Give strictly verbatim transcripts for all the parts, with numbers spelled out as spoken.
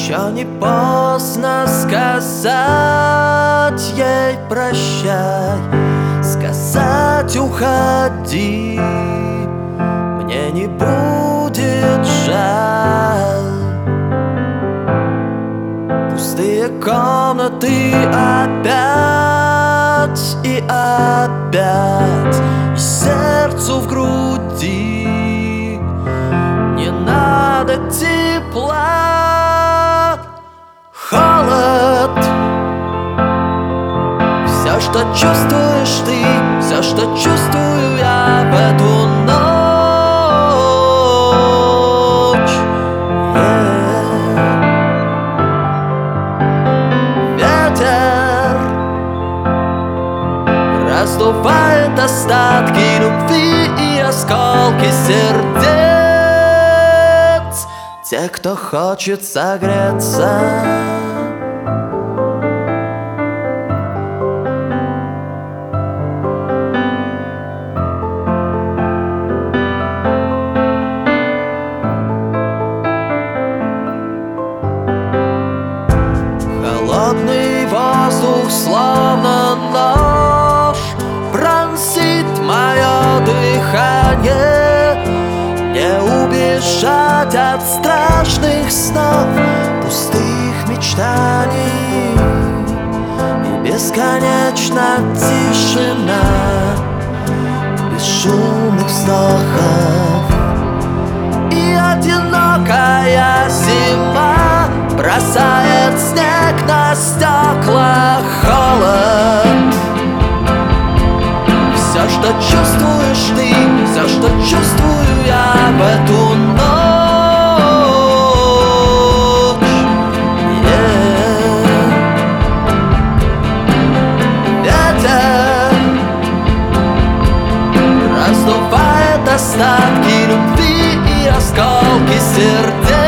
Еще не поздно сказать ей прощай, сказать уходи, мне не будет жаль. Пустые комнаты опять и опять, и сердцу в груди не надо тепла. Холод, все, что чувствуешь ты, все, что чувствую я в эту ночь. Yeah. Ветер раздувает остатки любви и осколки сердец, те, кто хочет согреться. Холодный воздух, словно нож, пронзит мое дыхание. Не убежать от страшных снов, пустых мечтаний, и бесконечна тишина без шумных вздохов. И одинокая зима бросает снег на стекла. Холод, все, что чувствуешь ты, все, что чувствую я в эту ночь. Yeah. Ветер раздувает остатки любви и осколки сердец.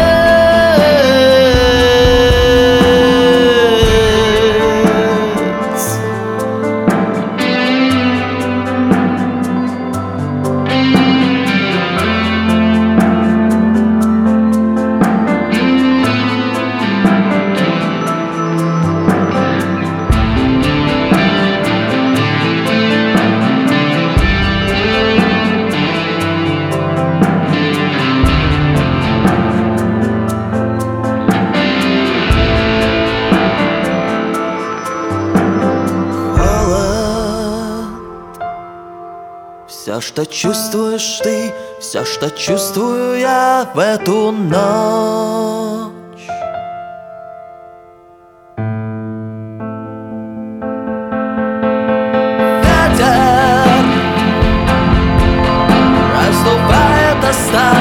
Все, что чувствуешь ты, все, что чувствую я в эту ночь. Ветер раздувает остатки